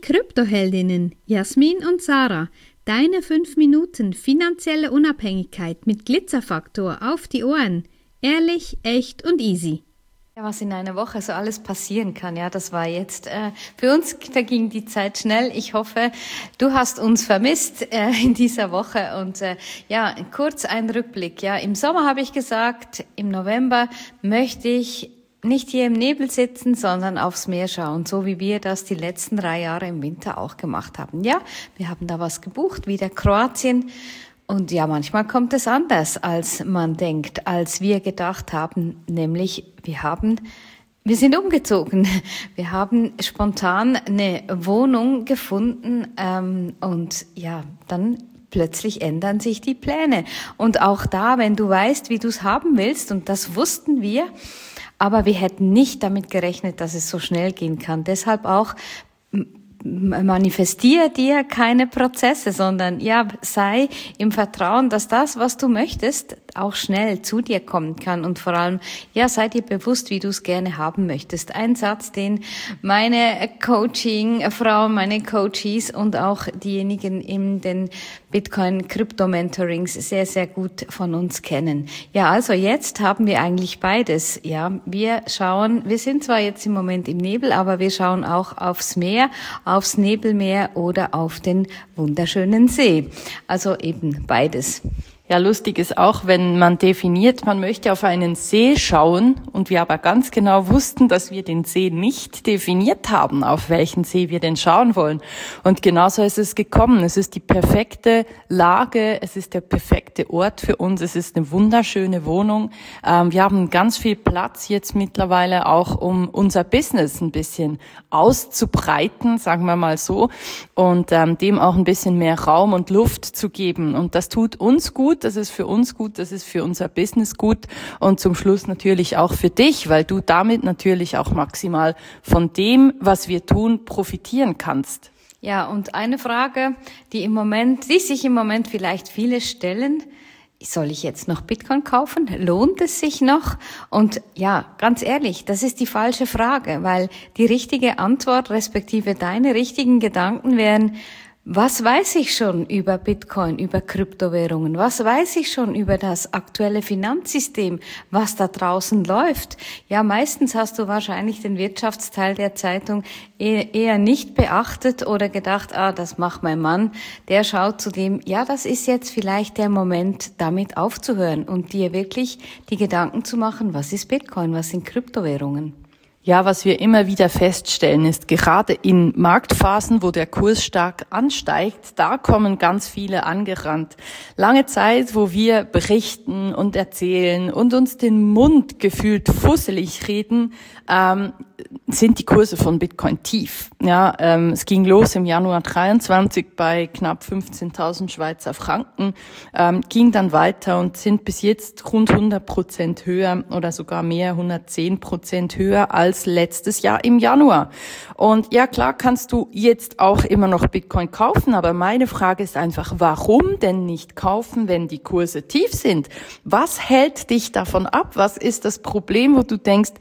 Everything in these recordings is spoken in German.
Kryptoheldinnen Jasmin und Sarah, deine 5 Minuten finanzielle Unabhängigkeit mit Glitzerfaktor auf die Ohren. Ehrlich, echt und easy. Ja, was in einer Woche so alles passieren kann, ja, das war jetzt, für uns verging die Zeit schnell. Ich hoffe, du hast uns vermisst in dieser Woche und ja, kurz ein Rückblick. Ja, im Sommer habe ich gesagt, im November möchte ich nicht hier im Nebel sitzen, sondern aufs Meer schauen, so wie wir das die letzten 3 Jahre im Winter auch gemacht haben. Ja, wir haben da was gebucht, wieder Kroatien. Und ja, manchmal kommt es anders, als man denkt, als wir gedacht haben, nämlich wir sind umgezogen. Wir haben spontan eine Wohnung gefunden und ja, dann plötzlich ändern sich die Pläne. Und auch da, wenn du weißt, wie du es haben willst, und das wussten wir, aber wir hätten nicht damit gerechnet, dass es so schnell gehen kann. Deshalb auch manifestiere dir keine Prozesse, sondern ja, sei im Vertrauen, dass das, was du möchtest, auch schnell zu dir kommen kann und vor allem, ja, sei dir bewusst, wie du es gerne haben möchtest. Ein Satz, den meine Coaching-Frauen, meine Coaches und auch diejenigen in den Bitcoin-Krypto-Mentorings sehr, sehr gut von uns kennen. Ja, also jetzt haben wir eigentlich beides. Ja, wir sind zwar jetzt im Moment im Nebel, aber wir schauen auch aufs Meer, aufs Nebelmeer oder auf den wunderschönen See. Also eben beides. Ja, lustig ist auch, wenn man definiert, man möchte auf einen See schauen und wir aber ganz genau wussten, dass wir den See nicht definiert haben, auf welchen See wir denn schauen wollen. Und genauso ist es gekommen. Es ist die perfekte Lage, es ist der perfekte Ort für uns, es ist eine wunderschöne Wohnung. Wir haben ganz viel Platz jetzt mittlerweile auch, um unser Business ein bisschen auszubreiten, sagen wir mal so, und dem auch ein bisschen mehr Raum und Luft zu geben. Und das tut uns gut. Das ist für uns gut, das ist für unser Business gut und zum Schluss natürlich auch für dich, weil du damit natürlich auch maximal von dem, was wir tun, profitieren kannst. Ja, und eine Frage, die sich im Moment vielleicht viele stellen: Soll ich jetzt noch Bitcoin kaufen? Lohnt es sich noch? Und ja, ganz ehrlich, das ist die falsche Frage, weil die richtige Antwort respektive deine richtigen Gedanken wären: Was weiß ich schon über Bitcoin, über Kryptowährungen? Was weiß ich schon über das aktuelle Finanzsystem, was da draußen läuft? Ja, meistens hast du wahrscheinlich den Wirtschaftsteil der Zeitung eher nicht beachtet oder gedacht, das macht mein Mann. Der schaut zudem, ja, das ist jetzt vielleicht der Moment, damit aufzuhören und dir wirklich die Gedanken zu machen, was ist Bitcoin, was sind Kryptowährungen? Ja, was wir immer wieder feststellen, ist gerade in Marktphasen, wo der Kurs stark ansteigt, da kommen ganz viele angerannt. Lange Zeit, wo wir berichten und erzählen und uns den Mund gefühlt fusselig reden, sind die Kurse von Bitcoin tief. Ja, es ging los im Januar 23 bei knapp 15.000 Schweizer Franken, ging dann weiter und sind bis jetzt rund 100% höher oder sogar mehr, 110% höher als letztes Jahr im Januar. Und ja, klar kannst du jetzt auch immer noch Bitcoin kaufen, aber meine Frage ist einfach, warum denn nicht kaufen, wenn die Kurse tief sind? Was hält dich davon ab? Was ist das Problem, wo du denkst,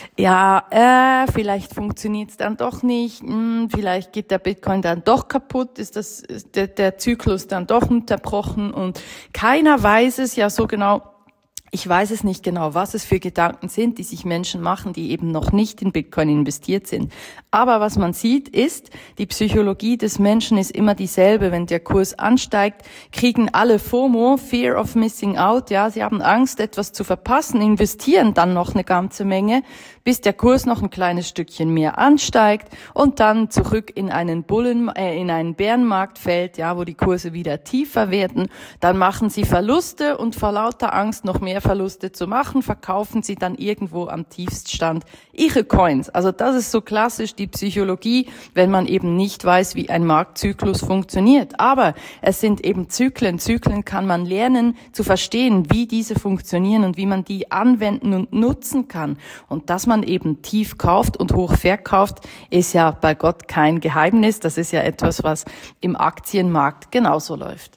ja, vielleicht funktioniert es dann doch nicht, vielleicht geht der Bitcoin dann doch kaputt, ist der Zyklus dann doch unterbrochen und keiner weiß es ja so genau. Ich weiß es nicht genau, was es für Gedanken sind, die sich Menschen machen, die eben noch nicht in Bitcoin investiert sind. Aber was man sieht, ist, die Psychologie des Menschen ist immer dieselbe. Wenn der Kurs ansteigt, kriegen alle FOMO, Fear of Missing Out. Ja, sie haben Angst, etwas zu verpassen, investieren dann noch eine ganze Menge, bis der Kurs noch ein kleines Stückchen mehr ansteigt und dann zurück in einen Bärenmarkt fällt, ja, wo die Kurse wieder tiefer werden. Dann machen sie Verluste und vor lauter Angst noch mehr Verluste zu machen, verkaufen sie dann irgendwo am Tiefststand ihre Coins. Also das ist so klassisch die Psychologie, wenn man eben nicht weiß, wie ein Marktzyklus funktioniert. Aber es sind eben Zyklen. Zyklen kann man lernen zu verstehen, wie diese funktionieren und wie man die anwenden und nutzen kann. Und dass man eben tief kauft und hoch verkauft, ist ja bei Gott kein Geheimnis. Das ist ja etwas, was im Aktienmarkt genauso läuft.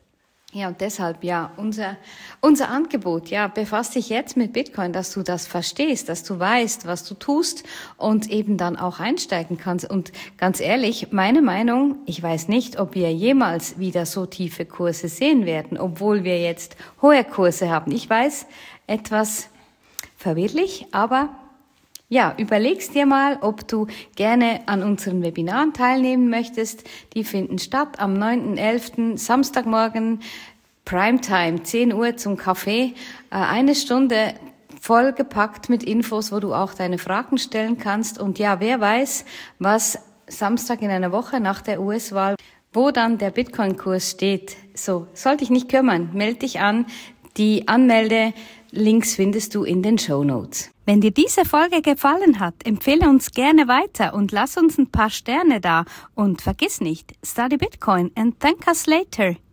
Ja, und deshalb, ja, unser Angebot, ja, befasst dich jetzt mit Bitcoin, dass du das verstehst, dass du weißt, was du tust und eben dann auch einsteigen kannst. Und ganz ehrlich, meine Meinung, ich weiß nicht, ob wir jemals wieder so tiefe Kurse sehen werden, obwohl wir jetzt hohe Kurse haben. Ich weiß, etwas verwirrlich, aber ja, überlegst dir mal, ob du gerne an unseren Webinaren teilnehmen möchtest. Die finden statt am 9.11. Samstagmorgen, Primetime, 10 Uhr zum Kaffee. Eine Stunde vollgepackt mit Infos, wo du auch deine Fragen stellen kannst. Und ja, wer weiß, was Samstag in einer Woche nach der US-Wahl, wo dann der Bitcoin-Kurs steht. So, soll dich nicht kümmern, meld dich an. Die Anmelde-Links findest du in den Shownotes. Wenn dir diese Folge gefallen hat, empfehle uns gerne weiter und lass uns ein paar Sterne da. Und vergiss nicht, study Bitcoin and thank us later.